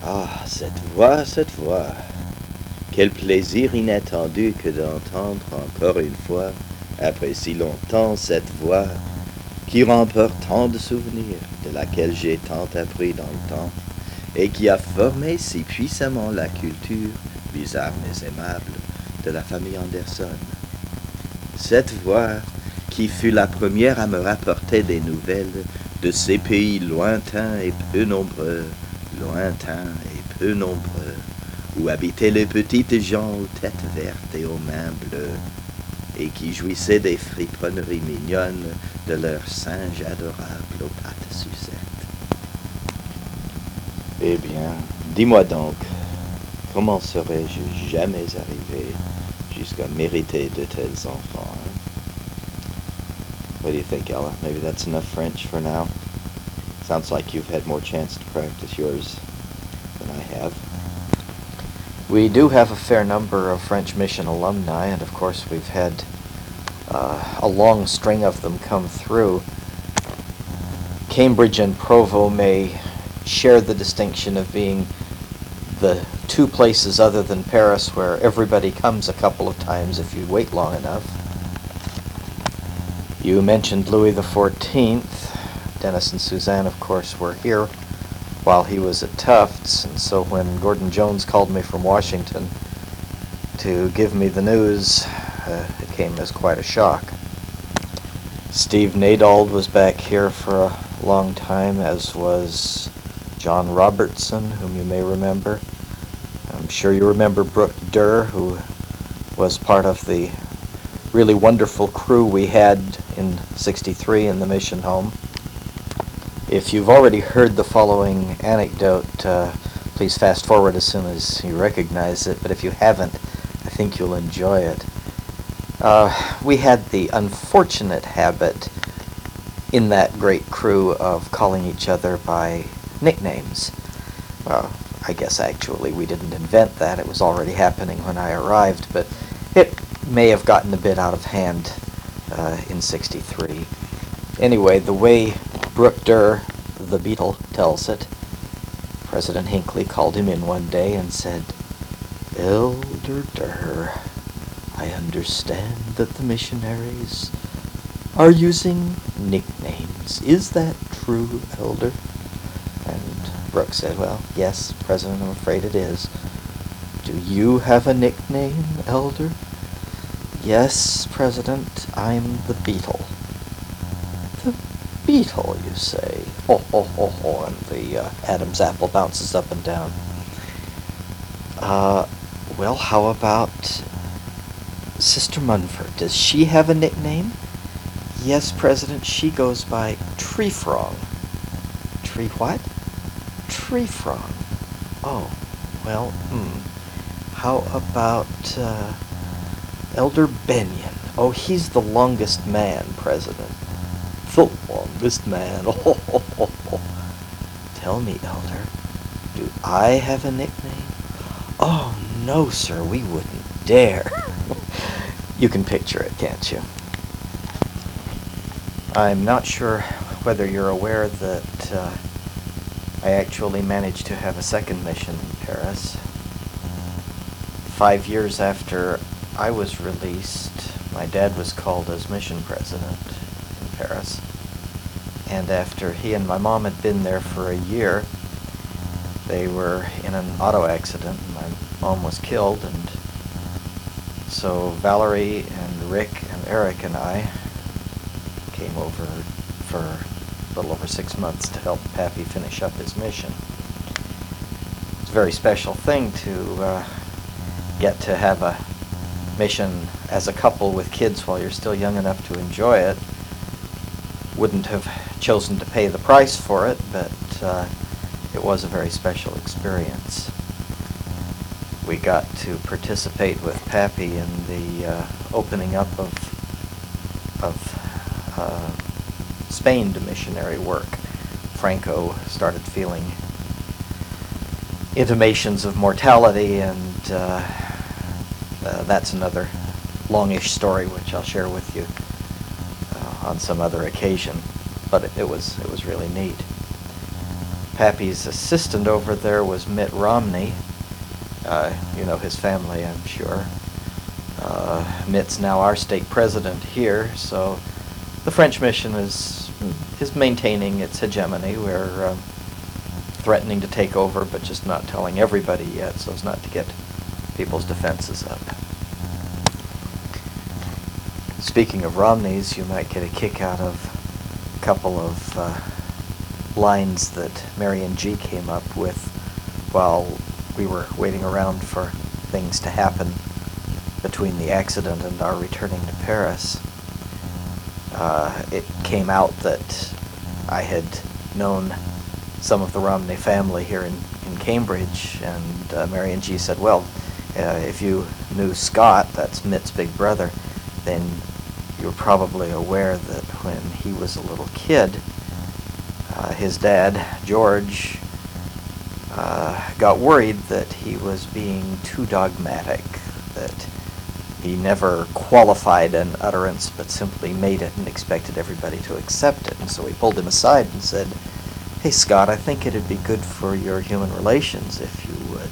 Ah, cette voix, cette voix. Quel plaisir inattendu que d'entendre encore une fois, après si longtemps, cette voix qui remporte tant de souvenirs, de laquelle j'ai tant appris dans le temps, et qui a formé si puissamment la culture, bizarre mais aimable, de la famille Anderson. Cette voix qui fut la première à me rapporter des nouvelles de ces pays lointains et peu nombreux, où habitaient les petites gens aux têtes vertes et aux mains bleues, et qui jouissaient des friponneries mignonnes de leurs singes adorables aux pattes sucettes. Eh bien, dis-moi donc, comment serais-je jamais arrivé jusqu'à mériter de tels enfants, hein? What do you think, Ella? Maybe that's enough French for now? Sounds like you've had more chance to practice yours than I have. We do have a fair number of French Mission alumni, and of course we've had a long string of them come through. Cambridge and Provo may share the distinction of being the two places other than Paris where everybody comes a couple of times if you wait long enough. You mentioned Louis XIV. Dennis and Suzanne, of course, were here while he was at Tufts, and so when Gordon Jones called me from Washington to give me the news, it came as quite a shock. Steve Nadald was back here for a long time, as was John Robertson, whom you may remember. I'm sure you remember Brooke Durr, who was part of the really wonderful crew we had in '63 in the mission home. If you've already heard the following anecdote, please fast forward as soon as you recognize it, but if you haven't, I think you'll enjoy it. We had the unfortunate habit in that great crew of calling each other by nicknames. I guess actually we didn't invent that. It was already happening when I arrived, but it may have gotten a bit out of hand in '63. Anyway, the way Brooke Durr, the Beatle, tells it, President Hinckley called him in one day and said, "Elder Durr, I understand that the missionaries are using nicknames. Is that true, Elder?" And Brooke said, "Well, yes, President, I'm afraid it is." "Do you have a nickname, Elder?" "Yes, President, I'm the Beatle." "The Beatle, you say?" Ho, ho, ho, ho, and the Adam's apple bounces up and down. Well, how about Sister Munford? Does she have a nickname?" "Yes, President, she goes by Tree Frog." "Tree what?" "Tree Frog." "Oh, well, How about Elder Benyon?" "Oh, he's the longest man, President." "The longest man, oh. "Tell me, Elder, do I have a nickname?" "Oh, no, sir, we wouldn't dare." You can picture it, can't you? I'm not sure whether you're aware that I actually managed to have a second mission in Paris. 5 years after I was released, my dad was called as mission president in Paris. And after he and my mom had been there for a year, they were in an auto accident, and my mom was killed, and so Valerie and Rick and Eric and I came over for a little over 6 months to help Pappy finish up his mission. It's a very special thing to get to have a mission as a couple with kids while you're still young enough to enjoy it. Wouldn't have chosen to pay the price for it, but it was a very special experience. We got to participate with Pappy in the opening up of Spain to missionary work. Franco started feeling intimations of mortality, and that's another longish story which I'll share with you on some other occasion. But it was really neat. Pappy's assistant over there was Mitt Romney. You know his family, I'm sure. Mitt's now our stake president here, so the French mission is maintaining its hegemony. We're threatening to take over, but just not telling everybody yet, so as not to get people's defenses up. Speaking of Romneys, you might get a kick out of a couple of lines that Marion G. came up with while we were waiting around for things to happen between the accident and our returning to Paris. It came out that I had known some of the Romney family here in Cambridge, and Marion G. said, well, if you knew Scott, that's Mitt's big brother, then you're probably aware that when he was a little kid, his dad, George, got worried that he was being too dogmatic, that he never qualified an utterance but simply made it and expected everybody to accept it. And so he pulled him aside and said, hey Scott, I think it'd be good for your human relations if you would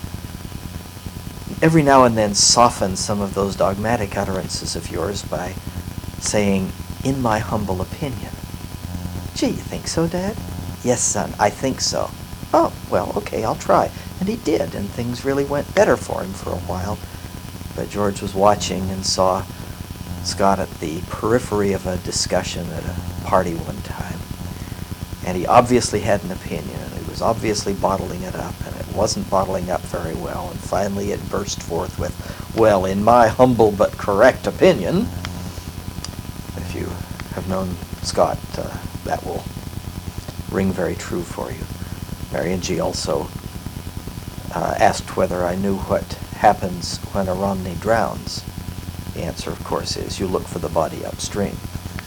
every now and then soften some of those dogmatic utterances of yours by saying, in my humble opinion. Gee, you think so, Dad? Yes, son, I think so. Oh, well, okay, I'll try. And he did, and things really went better for him for a while. But George was watching and saw Scott at the periphery of a discussion at a party one time. And he obviously had an opinion, and he was obviously bottling it up, and it wasn't bottling up very well. And finally it burst forth with, well, in my humble but correct opinion. If you have known Scott, that will ring very true for you. Marion G. also asked whether I knew what happens when a Romney drowns. The answer, of course, is you look for the body upstream.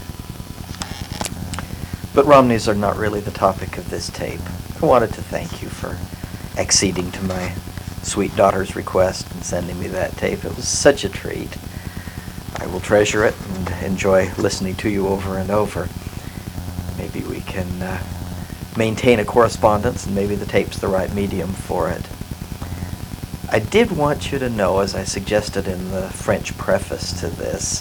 But Romneys are not really the topic of this tape. I wanted to thank you for acceding to my sweet daughter's request and sending me that tape. It was such a treat. I will treasure it and enjoy listening to you over and over. Maybe we can maintain a correspondence, and maybe the tape's the right medium for it. I did want you to know, as I suggested in the French preface to this,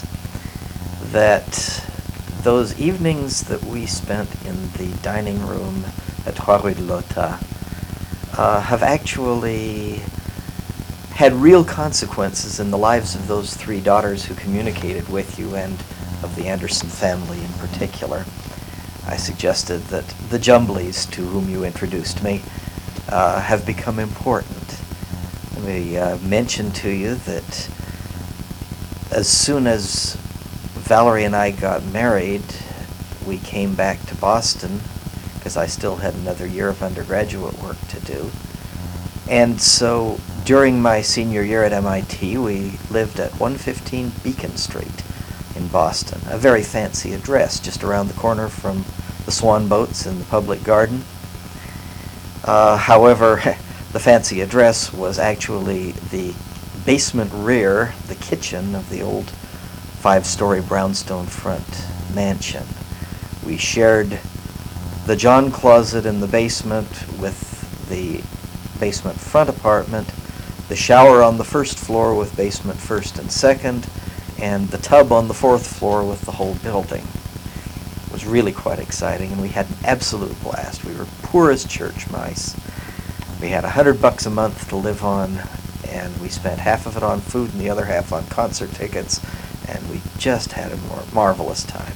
that those evenings that we spent in the dining room at Trois Rue de Lota have actually had real consequences in the lives of those three daughters who communicated with you, and of the Anderson family in particular. I suggested that the Jumbleys, to whom you introduced me, have become important. We mentioned to you that as soon as Valerie and I got married, we came back to Boston because I still had another year of undergraduate work to do. And so during my senior year at MIT, we lived at 115 Beacon Street in Boston, a very fancy address just around the corner from the Swan Boats in the Public Garden. However, the fancy address was actually the basement rear, the kitchen of the old 5-story brownstone front mansion. We shared the John closet in the basement with the basement front apartment, the shower on the first floor with basement first and second, and the tub on the 4th floor with the whole building. It was really quite exciting, and we had an absolute blast. We were poor as church mice. We had $100 a month to live on, and we spent half of it on food and the other half on concert tickets, and we just had a marvelous time.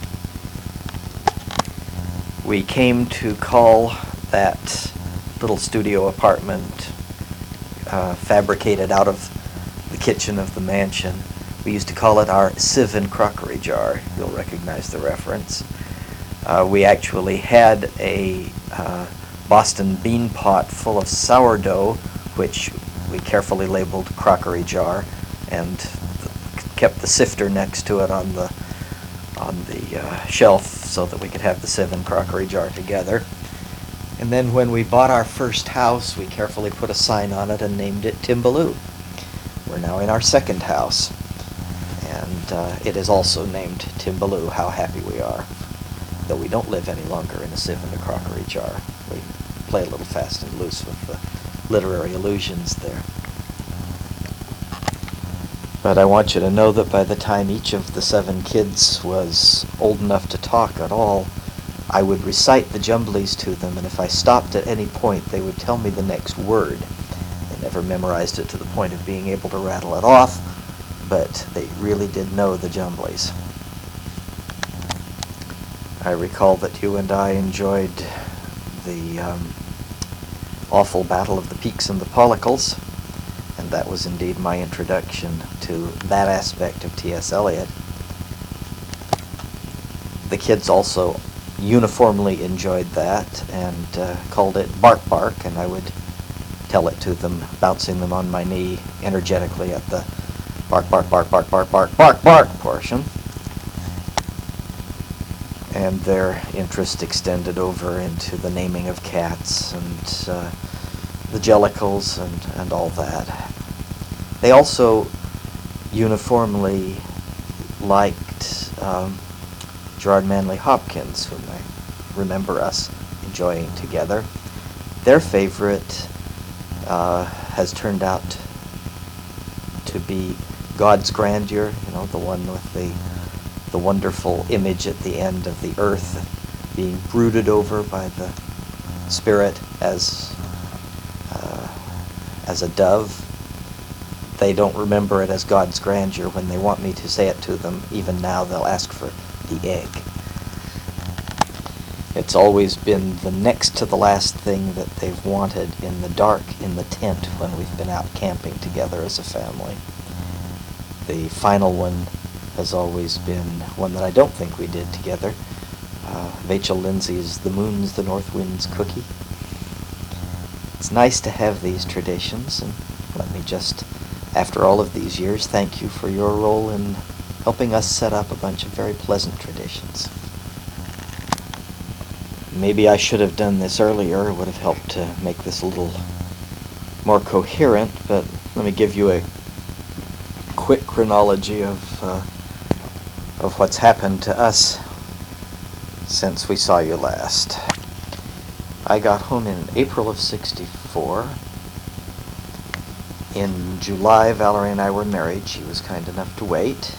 We came to call that little studio apartment fabricated out of the kitchen of the mansion. We used to call it our sieve and crockery jar. You'll recognize the reference. We actually had a Boston bean pot full of sourdough, which we carefully labeled crockery jar, and kept the sifter next to it on the shelf so that we could have the sieve and crockery jar together. And then when we bought our first house, we carefully put a sign on it and named it Timbaloo. We're now in our second house, and it is also named Timbaloo. How happy we are, though we don't live any longer in a sieve and a crockery jar. We play a little fast and loose with the literary allusions there. But I want you to know that by the time each of the 7 kids was old enough to talk at all, I would recite the Jumblies to them, and if I stopped at any point, they would tell me the next word. They never memorized it to the point of being able to rattle it off, but they really did know the Jumblies. I recall that you and I enjoyed the awful Battle of the Peaks and the Pollicles, and that was indeed my introduction to that aspect of T.S. Eliot. The kids also uniformly enjoyed that and called it Bark Bark, and I would tell it to them, bouncing them on my knee energetically at the bark, bark, bark, bark, bark, bark, bark, bark portion. And their interest extended over into the naming of cats and the jellicles and all that. They also uniformly liked Gerard Manley Hopkins, whom I remember us enjoying together. Their favorite has turned out to be God's Grandeur, the one with the wonderful image at the end of the earth being brooded over by the spirit as a dove. They don't remember it as God's Grandeur. When they want me to say it to them, even now, they'll ask for the egg. It's always been the next to the last thing that they've wanted in the dark in the tent when we've been out camping together as a family. The final one has always been one that I don't think we did together. Vachel Lindsay's The Moon's the North Wind's Cookie. It's nice to have these traditions, and let me just, after all of these years, thank you for your role in helping us set up a bunch of very pleasant traditions. Maybe I should have done this earlier. It would have helped to make this a little more coherent, but let me give you a quick chronology of what's happened to us since we saw you last. I got home in April of '64. In July, Valerie and I were married. She was kind enough to wait.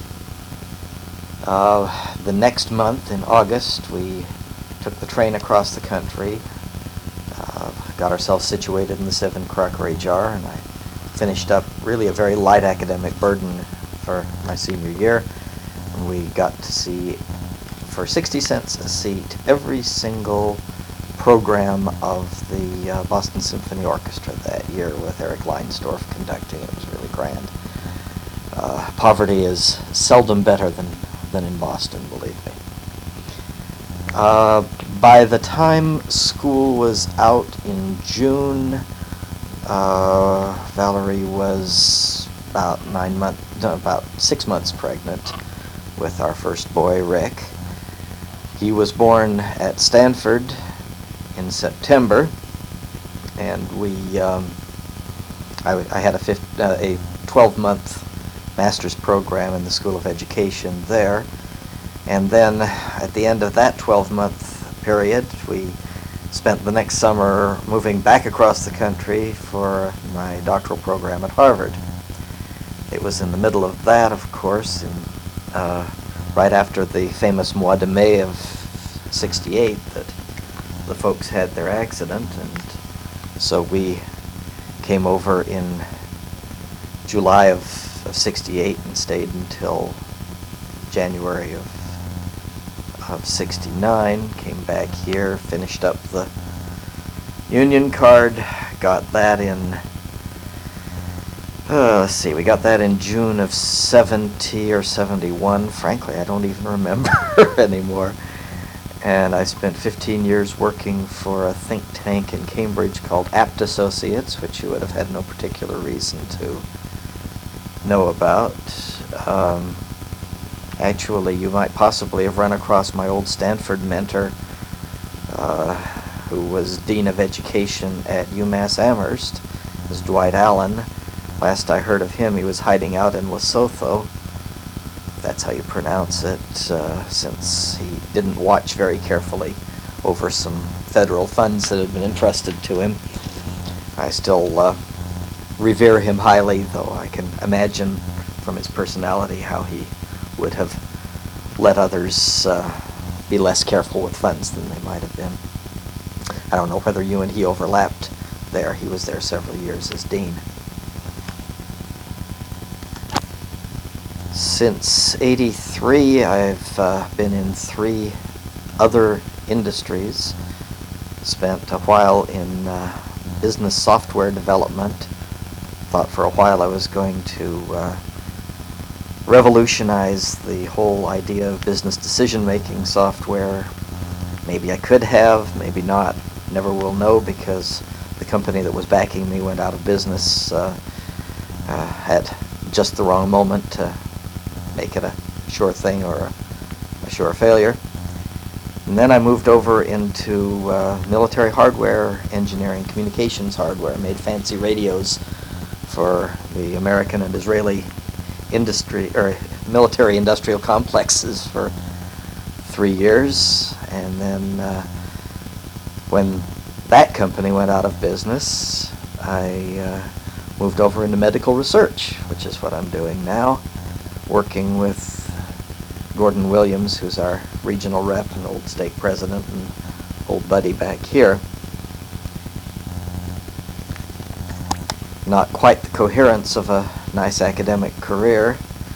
The next month, in August, we took the train across the country, got ourselves situated in the Seven Crockery Jar, and I finished up really a very light academic burden for my senior year. And we got to see, for 60 cents a seat, every single program of the Boston Symphony Orchestra that year, with Eric Leinsdorf conducting. It was really grand. Poverty is seldom better than in Boston, believe me. By the time school was out in June, Valerie was about 6 months pregnant with our first boy, Rick. He was born at Stanford in September, and I had a 12-month master's program in the School of Education there, and then at the end of that 12-month period, we spent the next summer moving back across the country for my doctoral program at Harvard. It was in the middle of that, of course, right after the famous Mois de Mai of '68, that the folks had their accident, and so we came over in July of '68 and stayed until January of '69, came back here, finished up the Union Card, got that in, we got that in June of '70 or '71. Frankly, I don't even remember anymore. And I spent 15 years working for a think tank in Cambridge called Apt Associates, which you would have had no particular reason to know about. Actually, you might possibly have run across my old Stanford mentor, who was Dean of Education at UMass Amherst. It was Dwight Allen. Last I heard of him, he was hiding out in Lesotho. That's how you pronounce it, since he didn't watch very carefully over some federal funds that had been entrusted to him. I still revere him highly, though I can imagine from his personality how he would have let others be less careful with funds than they might have been. I don't know whether you and he overlapped there. He was there several years as dean. Since '83, I've been in 3 other industries. Spent a while in business software development. Thought for a while I was going to revolutionize the whole idea of business decision-making software. Maybe I could have, maybe not. Never will know, because the company that was backing me went out of business at just the wrong moment to make it a sure thing or a sure failure. And then I moved over into military hardware engineering, communications hardware. Made fancy radios for the American and Israeli industry or military industrial complexes for 3 years. And then when that company went out of business, I moved over into medical research, which is what I'm doing now, working with Gordon Williams, who's our regional rep and old stake president and old buddy back here. Not quite the coherence of a nice academic career.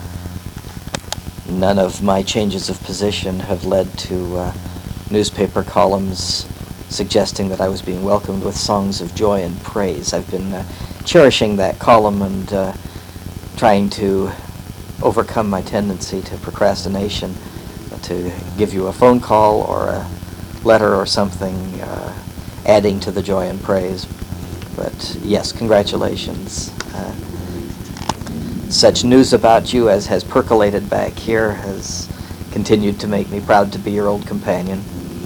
None of my changes of position have led to newspaper columns suggesting that I was being welcomed with songs of joy and praise. I've been cherishing that column and trying to overcome my tendency to procrastination, to give you a phone call or a letter or something adding to the joy and praise. But yes, congratulations. Such news about you as has percolated back here has continued to make me proud to be your old companion.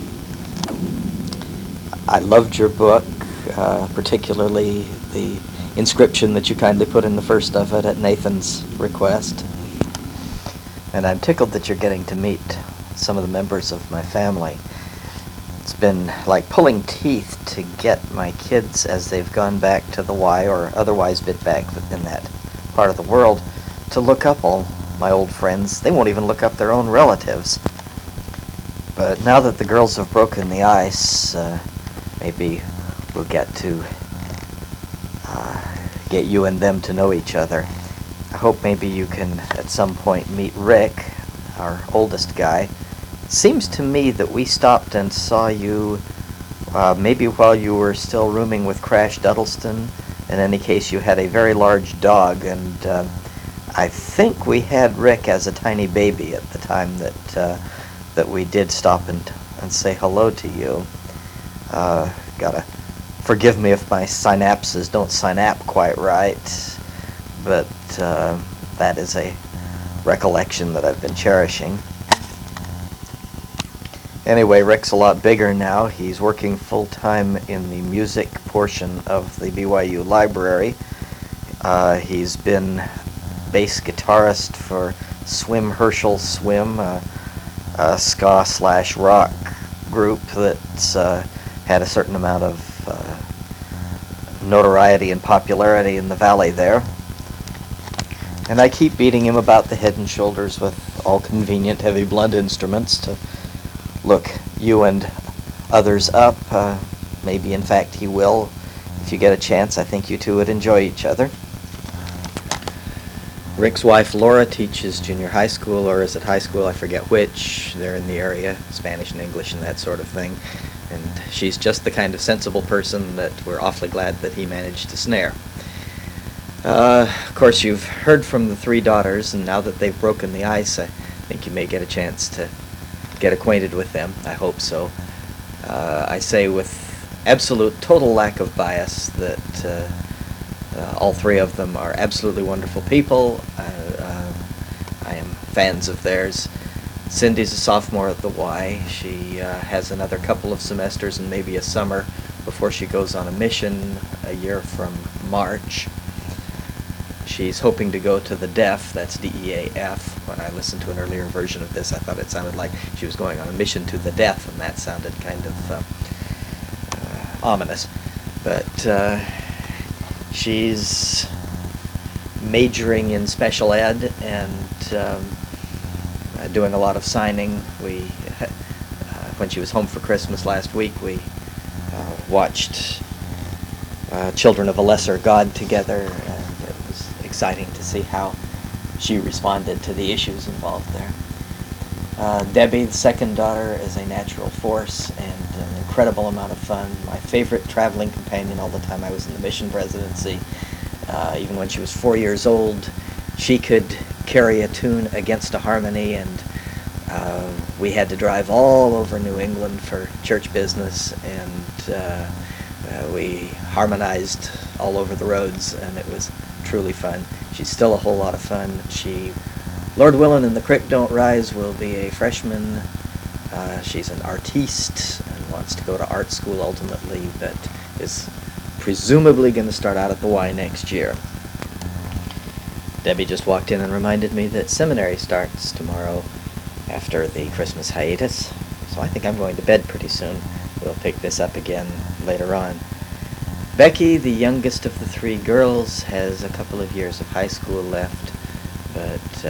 I loved your book, particularly the inscription that you kindly put in the first of it at Nathan's request. And I'm tickled that you're getting to meet some of the members of my family. It's been like pulling teeth to get my kids, as they've gone back to the Y or otherwise been back in that part of the world, to look up all my old friends. They won't even look up their own relatives. But now that the girls have broken the ice, maybe we'll get to get you and them to know each other. I hope maybe you can at some point meet Rick, our oldest guy. It seems to me that we stopped and saw you maybe while you were still rooming with Crash Duddleston. In any case, you had a very large dog, and I think we had Rick as a tiny baby at the time that we did stop and say hello to you. Gotta forgive me if my synapses don't synapse quite right, but that is a recollection that I've been cherishing. Anyway, Rick's a lot bigger now. He's working full-time in the music portion of the BYU library. He's been bass guitarist for Swim Herschel Swim, a ska/rock group that's had a certain amount of notoriety and popularity in the valley there. And I keep beating him about the head and shoulders with all convenient heavy blunt instruments to look you and others up. Maybe, in fact, he will. If you get a chance, I think you two would enjoy each other. Rick's wife, Laura, teaches junior high school, or is it high school? I forget which. They're in the area, Spanish and English and that sort of thing. And she's just the kind of sensible person that we're awfully glad that he managed to snare. Of course, you've heard from the 3 daughters, and now that they've broken the ice, I think you may get a chance to get acquainted with them. I hope so. I say with absolute total lack of bias that all 3 of them are absolutely wonderful people. I am fans of theirs. Cindy's a sophomore at the Y. She has another couple of semesters and maybe a summer before she goes on a mission a year from March. She's hoping to go to the DEF, that's D-E-A-F. When I listened to an earlier version of this, I thought it sounded like she was going on a mission to the death, and that sounded kind of ominous. But she's majoring in special ed and doing a lot of signing. When she was home for Christmas last week, we watched Children of a Lesser God together, and it was exciting to see how she responded to the issues involved there. Debbie, the second daughter, is a natural force and an incredible amount of fun. My favorite traveling companion all the time I was in the mission presidency. Even when she was 4 years old, she could carry a tune against a harmony, and we had to drive all over New England for church business, and we harmonized all over the roads, and it was truly fun. She's still a whole lot of fun. She, Lord willing and the creek don't rise, will be a freshman. She's an artiste and wants to go to art school ultimately, but is presumably going to start out at the Y next year. Debbie just walked in and reminded me that seminary starts tomorrow after the Christmas hiatus, so I think I'm going to bed pretty soon. We'll pick this up again later on. Becky, the youngest of the three girls, has a couple of years of high school left, but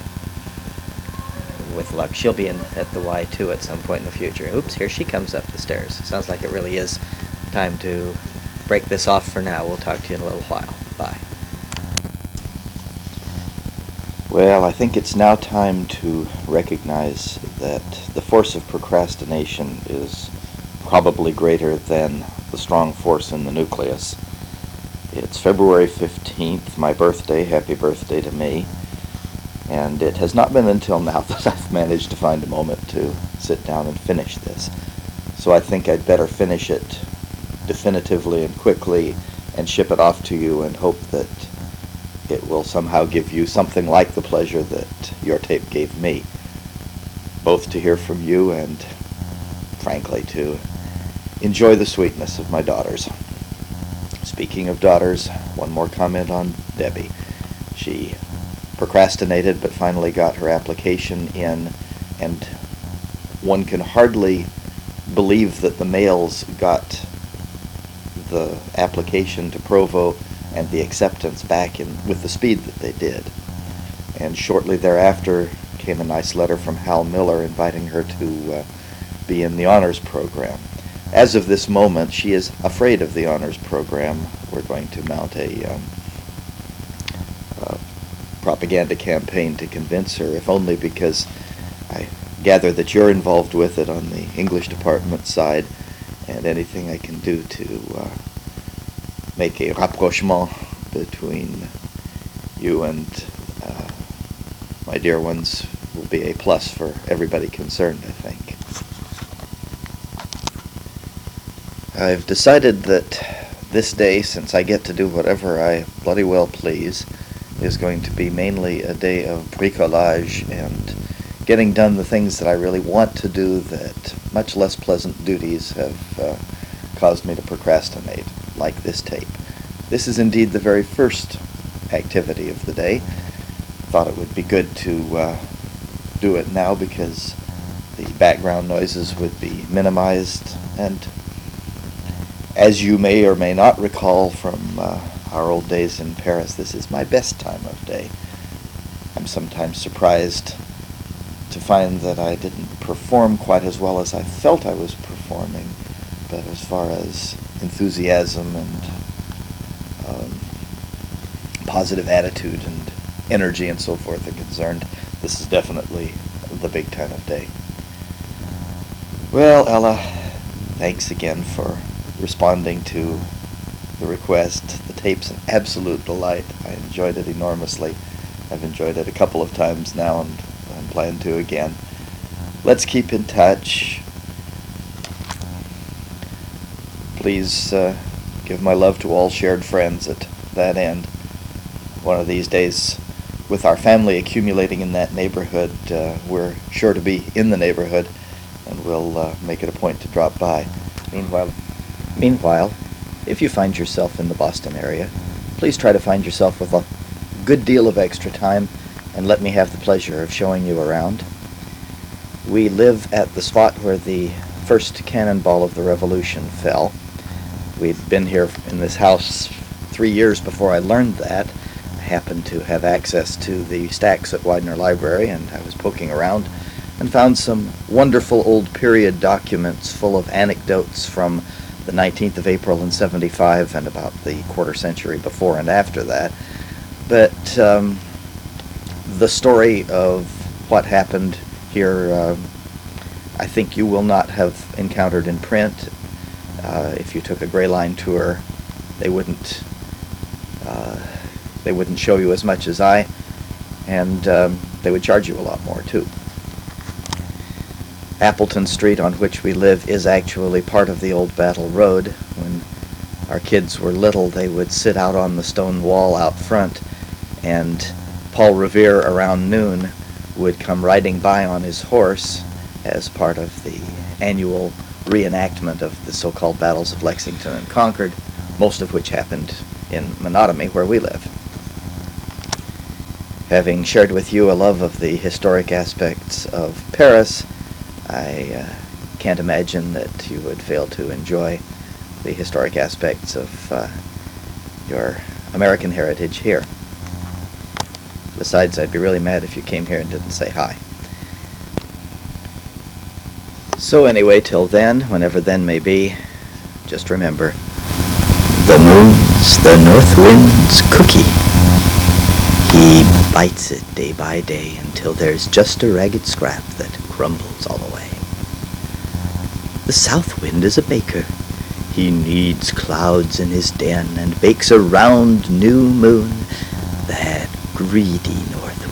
with luck she'll be at the Y2 at some point in the future. Oops, here she comes up the stairs. Sounds like it really is time to break this off for now. We'll talk to you in a little while. Bye. Well, I think it's now time to recognize that the force of procrastination is probably greater than the strong force in the nucleus. It's February 15th, my birthday. Happy birthday to me. And it has not been until now that I've managed to find a moment to sit down and finish this. So I think I'd better finish it definitively and quickly and ship it off to you and hope that it will somehow give you something like the pleasure that your tape gave me, both to hear from you and, frankly, to enjoy the sweetness of my daughters. Speaking of daughters, one more comment on Debbie. She procrastinated but finally got her application in, and one can hardly believe that the males got the application to Provo and the acceptance back in with the speed that they did. And shortly thereafter came a nice letter from Hal Miller inviting her to be in the honors program. As of this moment, she is afraid of the honors program. We're going to mount a propaganda campaign to convince her, if only because I gather that you're involved with it on the English department side, and anything I can do to make a rapprochement between you and my dear ones will be a plus for everybody concerned, I think. I've decided that this day, since I get to do whatever I bloody well please, is going to be mainly a day of bricolage and getting done the things that I really want to do that much less pleasant duties have caused me to procrastinate, like this tape. This is indeed the very first activity of the day. Thought it would be good to do it now because the background noises would be minimized, and as you may or may not recall from our old days in Paris, this is my best time of day. I'm sometimes surprised to find that I didn't perform quite as well as I felt I was performing, but as far as enthusiasm and positive attitude and energy and so forth are concerned, this is definitely the big time of day. Well, Ella, thanks again for responding to the request. The tape's an absolute delight. I enjoyed it enormously. I've enjoyed it a couple of times now and plan to again. Let's keep in touch. Please give my love to all shared friends at that end. One of these days, with our family accumulating in that neighborhood, we're sure to be in the neighborhood, and we'll make it a point to drop by. Meanwhile, if you find yourself in the Boston area, please try to find yourself with good deal of extra time and let me have the pleasure of showing you around. We live at the spot where the first cannonball of the Revolution fell. We'd been here in this house 3 years before I learned that. I happened to have access to the stacks at Widener Library, and I was poking around and found some wonderful old period documents full of anecdotes from the 19th of April in 75 and about the quarter century before and after that. But the story of what happened here, I think you will not have encountered in print. If you took a Gray Line tour, they wouldn't show you as much as I, and they would charge you a lot more too. Appleton Street, on which we live, is actually part of the old Battle Road. When our kids were little, they would sit out on the stone wall out front, and Paul Revere around noon would come riding by on his horse as part of the annual reenactment of the so-called battles of Lexington and Concord, most of which happened in Menotomy, where we live. Having shared with you a love of the historic aspects of Paris, I can't imagine that you would fail to enjoy the historic aspects of your American heritage here. Besides, I'd be really mad if you came here and didn't say hi. So anyway, till then, whenever then may be, just remember, the moon's the north wind's cookie. He bites it day by day until there's just a ragged scrap that crumbles all the way. The south wind is a baker. He kneads clouds in his den and bakes a round new moon. That greedy north